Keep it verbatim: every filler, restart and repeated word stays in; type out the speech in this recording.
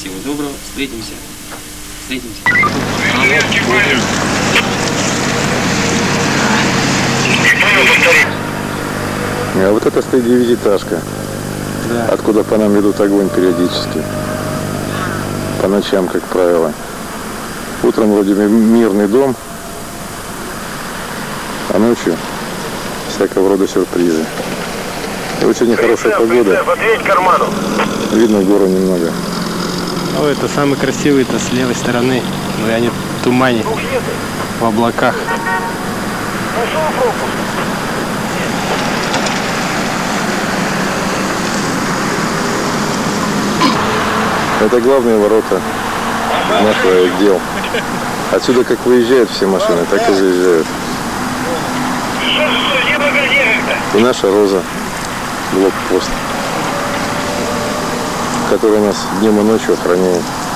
Всего доброго, встретимся. Встретимся. А вот это стоит девятиэтажка, да. Откуда по нам ведут огонь периодически. По ночам, как правило. Утром вроде мирный дом, а ночью всякого рода сюрпризы. И вот сегодня хорошая погода. Видно гору немного. О, это самый красивый-то с левой стороны. Но они в тумане, в облаках. Это главные ворота нашего отдела. Отсюда как выезжают все машины, так и заезжают. И наша Роза, блокпост, который нас днем и ночью охраняет.